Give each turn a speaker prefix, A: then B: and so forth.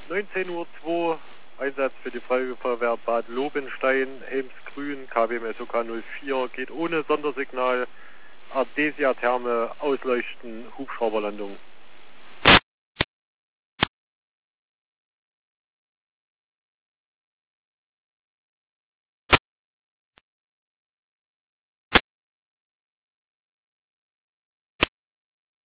A: 19:02 Uhr, Einsatz für die Feuerwehr Bad Lobenstein, Helmsgrün, KW SOK 04, geht ohne Sondersignal, Artesia Therme, Ausleuchten, Hubschrauberlandung.